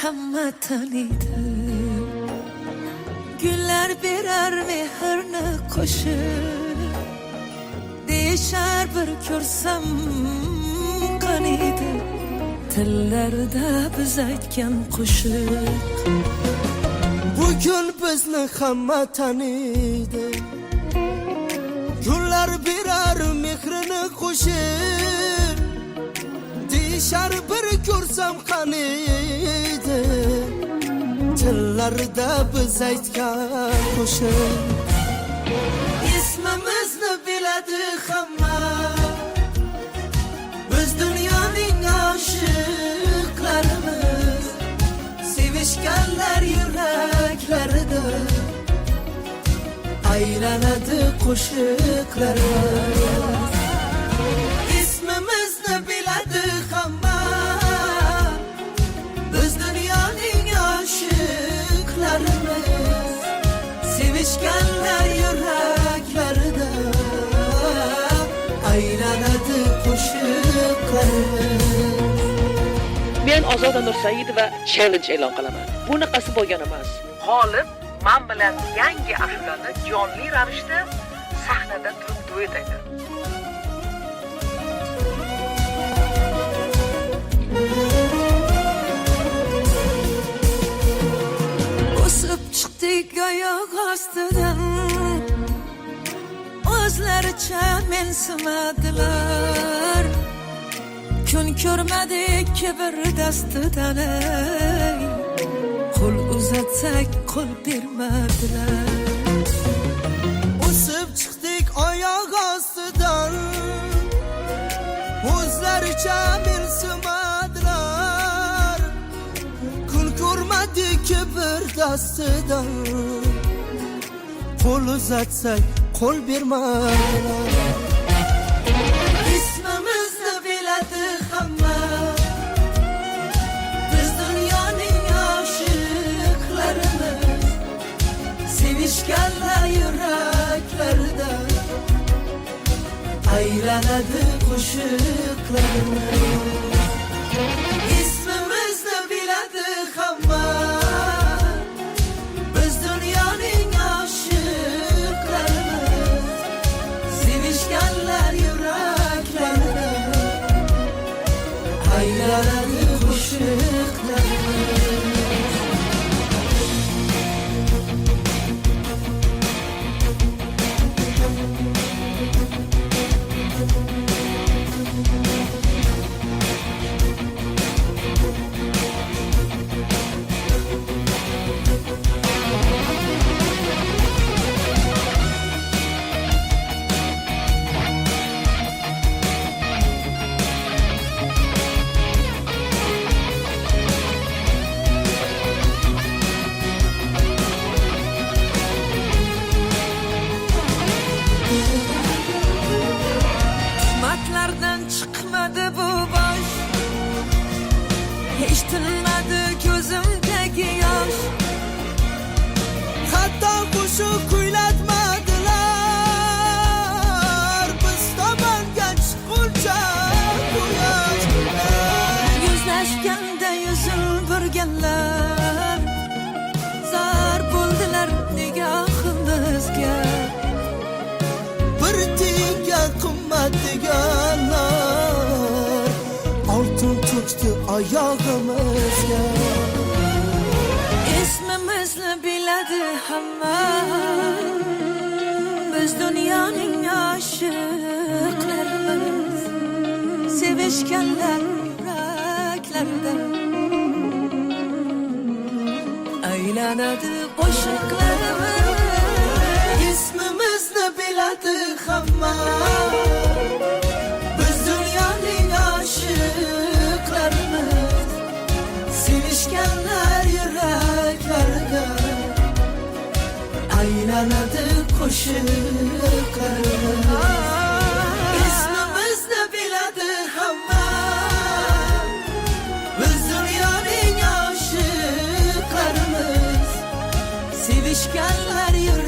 hamma tanıydı. Güller birer mehrni qo'shib, deyishar bir ko'rsam qaniydi. Tillarda biz aytgan qo'shiq. Bugün bizni hamma tanıydı. Gullar birer mehrini qo'shib, deyishar bir ko'rsam qaniydi. Tillarda biz aytgan qo'shiq. İsmimizni biladi hamma, biz dunyoning oshiqlarimiz. Sevishganlar yuraklarida aylanadi qo'shiqlarimiz. İsmimizni biladi hamma, biz dunyoning oshiqlarimiz. Sevishganlar yuraklarida aylanadi qo'shiqlarimiz. Men Ozoda Nursaidova challenge e'lon qilaman. Bunaqasi bo'lgan emas. G'olib men bilan yangi ashulani jonli ravishda sahnada turib duet aytadi. O'sib chiqdik oyoq ostidan, o'zlaricha mensimadilar. Kun ko'rmadik kibr dastidan, qo'l uzatsak qo'l bermadilar. O'sib chiqdik oyoq ostidan, o'zlaricha mensimadilar. Kun ko'rmadik kibr dastidan, qo'l uzatsak qo'l bermadilar. İsmimizni biladi hamma, biz dunyoning oshiqlarimiz. Sevishganlar yuraklarida aylanadi qo'shiqlarimiz. İsmimizni biladi hamma, biz dunyoning oshiqlarimiz. Sevishganlar yuraklarida aylanadi qo'shiqlarimiz. Tuhmatlardan çıkmadı bu boş, hiç tinmadi ko'zimdagi yosh. Hatto qo'shiq kuylatmadilar, biz tomonga chiqquncha quyosh. Yuzlashganda yuzin burganlar, zar bo'ldilar nigohimizga. Bir tiyinga qimmat deganlar, oltin to'kdi oyog'imizga. İsmimizni biladi hamma, biz dunyoning oshiqlarimiz. Sevishganlar yuraklarida aylanadi qo'shiqlarimiz. İsmimizni biladi hamma, biz dunyoning oshiqlarimiz. Sevishganlar yuraklarida aylanadi qo'shiqlarimiz. İsmimizni biladi hamma, biz dunyoning oshiqlarimiz. Sevishganlar yuraklarida